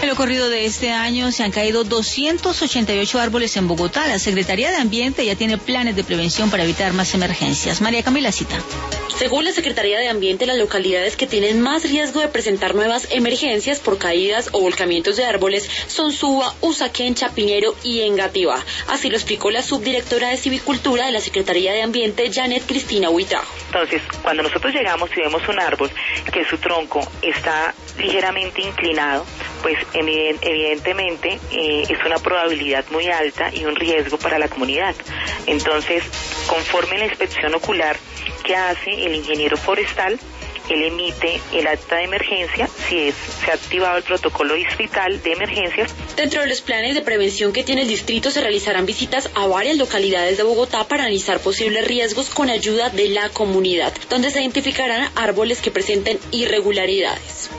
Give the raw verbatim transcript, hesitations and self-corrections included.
En lo corrido de este año se han caído doscientos ochenta y ocho árboles en Bogotá. La Secretaría de Ambiente ya tiene planes de prevención para evitar más emergencias. María Camila Cita. Según la Secretaría de Ambiente, las localidades que tienen más riesgo de presentar nuevas emergencias por caídas o volcamientos de árboles son Suba, Usaquén, Chapinero y Engativá. Así lo explicó la subdirectora de Civicultura de la Secretaría de Ambiente, Janet Cristina Huitrago. Entonces, cuando nosotros llegamos y vemos un árbol que su tronco está ligeramente inclinado, pues evidentemente eh, es una probabilidad muy alta y un riesgo para la comunidad. Entonces, conforme la inspección ocular que hace el ingeniero forestal, él emite el acta de emergencia si es, se ha activado el protocolo distrital de emergencias. Dentro de los planes de prevención que tiene el distrito se realizarán visitas a varias localidades de Bogotá para analizar posibles riesgos con ayuda de la comunidad, donde se identificarán árboles que presenten irregularidades.